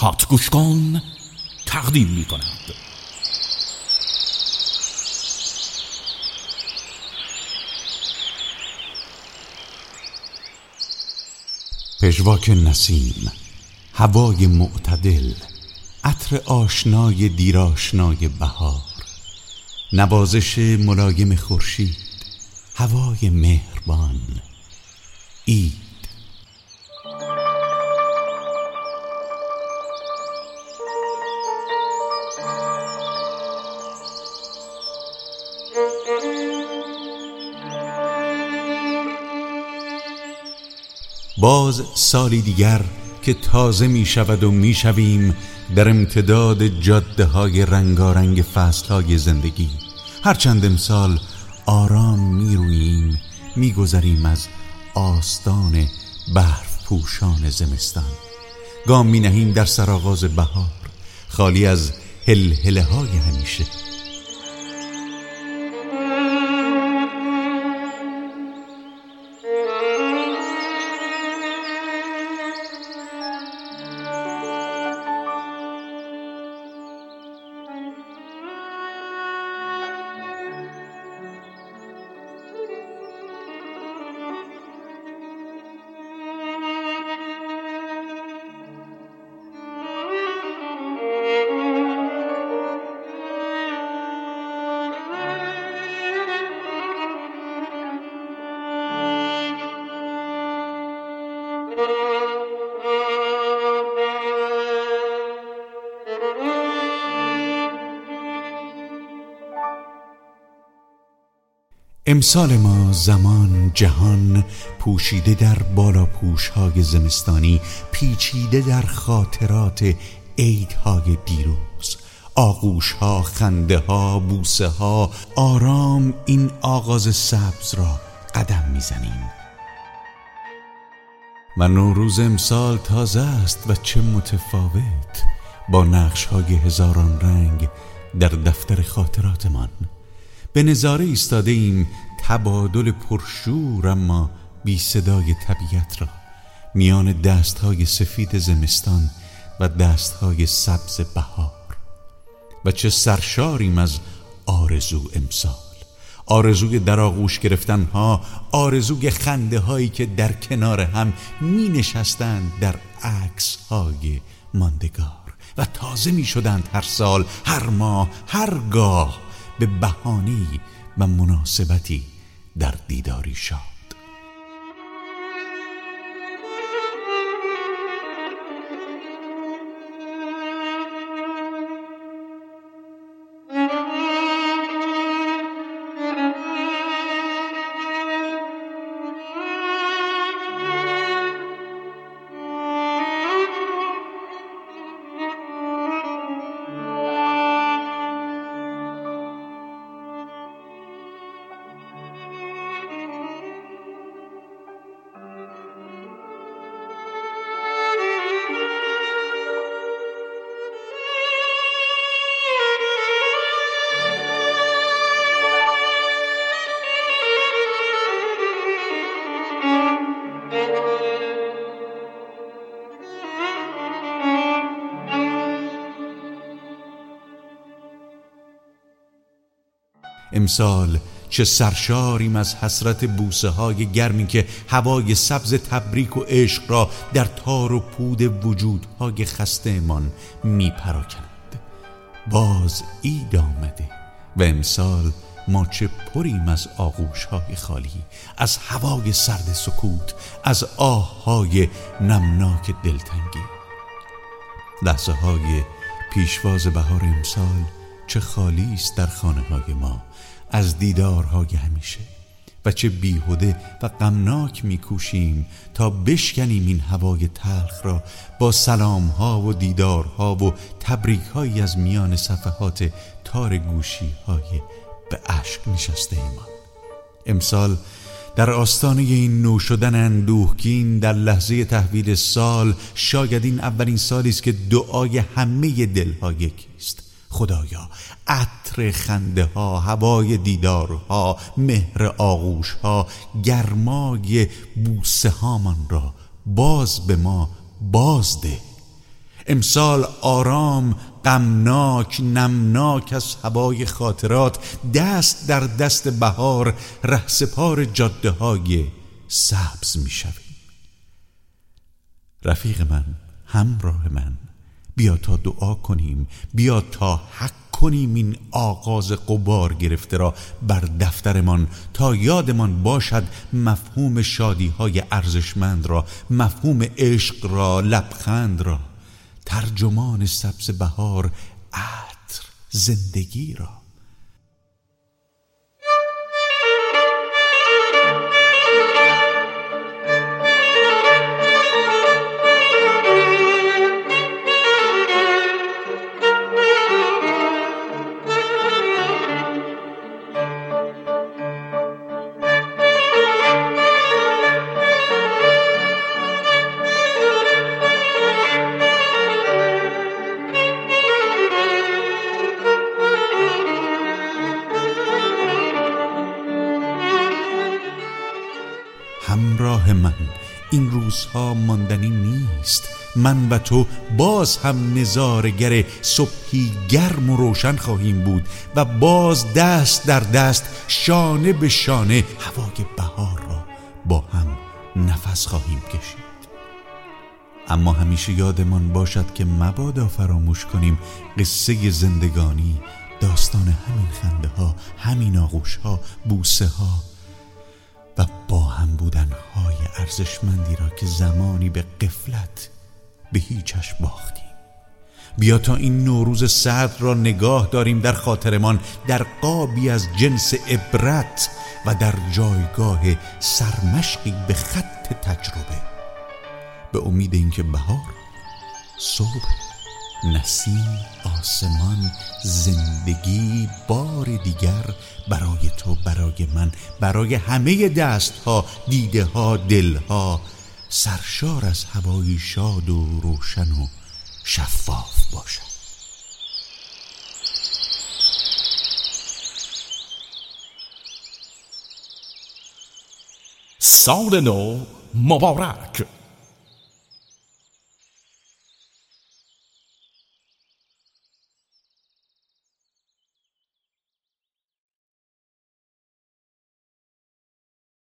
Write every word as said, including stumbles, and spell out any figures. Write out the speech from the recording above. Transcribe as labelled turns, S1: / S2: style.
S1: هات گوش کن تقدیم می کند. پژواک نسیم، هوای معتدل، عطر آشنای دیرآشنای بهار، نوازش ملایم خورشید، هوای مهربان، عید. باز سالی دیگر که تازه می شود و می شویم در امتداد جاده های رنگارنگ فصل های زندگی. هرچند امسال آرام می روییم، می گذریم از آستان برف پوشان زمستان. گام می نهیم در سرآغاز بهار، خالی از هلهله های همیشه. امسال ما زمان جهان پوشیده در بالا پوش‌های زمستانی، پیچیده در خاطرات عیدهای دیروز، آغوش‌ها، خنده‌ها، بوسه‌ها. آرام این آغاز سبز را قدم می‌زنیم و نوروز امسال تازه است و چه متفاوت با نقش‌های هزاران رنگ در دفتر خاطراتمان. به نظاره ایستاده ایم، تبادل پرشور اما بی صدای طبیعت را میان دستهای سفید زمستان و دستهای سبز بهار. و چه سرشاریم از آرزو امسال، آرزوی در آغوش گرفتنها، آرزوی خنده هایی که در کنار هم می نشستند در عکس های ماندگار و تازه می شدند هر سال، هر ماه، هرگاه به بهانه‌ای و مناسبتی در دیداری شاد. امسال چه سرشاریم از حسرت بوسه های گرمی که هوای سبز تبریک و عشق را در تار و پود وجودهای خسته من می پراکند. باز عید آمده و امسال ما چه پریم از آغوش های خالی، از هوای سرد سکوت، از آه های نمناک دلتنگی. لحظه های پیشواز بهار امسال چه خالی است در خانه های ما از دیدارهای همیشه و چه بیهوده و غمناک میکوشیم تا بشکنیم این هوای تلخ را با سلامها و دیدارها و تبریکهایی از میان صفحات تار گوشی های به اشک نشسته ایمان. امسال در آستانه این نو شدن اندوهگین در لحظه تحویل سال، شاید این اولین سالی است که دعای همه دلها یکی است: خدایا عطر خنده ها، هوای دیدارها، مهر آغوش ها، گرمای بوسه هامان را باز به ما بازده. امسال آرام، غمناک، نمناک از هوای خاطرات، دست در دست بهار رهسپار جاده های سبز می شویم. رفیق من، همراه من، بیا تا دعا کنیم، بیا تا حق کنیم این آغاز غبار گرفته را بر دفترمان، تا یادمان باشد مفهوم شادی های ارزشمند را، مفهوم عشق را، لبخند را، ترجمان سبز بهار، عطر، زندگی را. همراه من، این روزها ماندنی نیست. من و تو باز هم نظاره‌گر صبحی گرم و روشن خواهیم بود و باز دست در دست، شانه به شانه، هوای بهار را با هم نفس خواهیم کشید. اما همیشه یادمان باشد که مبادا فراموش کنیم قصه زندگانی داستان همین خنده ها، همین آغوش ها، بوسه ها و با هم بودن های ارزشمندی را که زمانی به غفلت به هیچش باختیم. بیا تا این نوروز سرد را نگاه داریم در خاطرمان، در قابی از جنس عبرت و در جایگاه سرمشقی به خط تجربه، به امید اینکه بهار، صبح، نسیم، آسمان، زندگی بار دیگر برای تو، برای من، برای همه دستها، دیده ها، دلها، سرشار از هوایی شاد و روشن و شفاف باشد.
S2: سال نو مبارک.